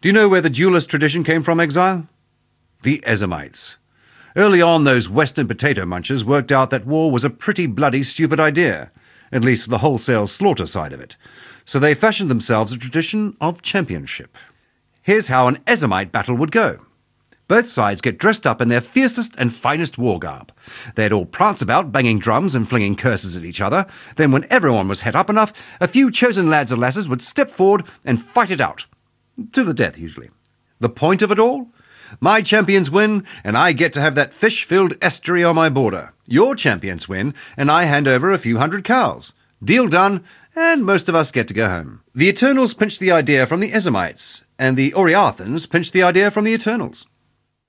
Do you know where the duelist tradition came from, Exile? The Ezamites. Early on, those Western potato munchers worked out that war was a pretty bloody stupid idea, at least for the wholesale slaughter side of it. So they fashioned themselves a tradition of championship. Here's how an Ezamite battle would go. Both sides get dressed up in their fiercest and finest war garb. They'd all prance about, banging drums and flinging curses at each other. Then when everyone was het up enough, a few chosen lads or lasses would step forward and fight it out. To the death, usually. The point of it all? My champions win, and I get to have that fish-filled estuary on my border. Your champions win, and I hand over a few hundred cows. Deal done, and most of us get to go home. The Eternals pinched the idea from the Ezamites, and the Oriathans pinched the idea from the Eternals.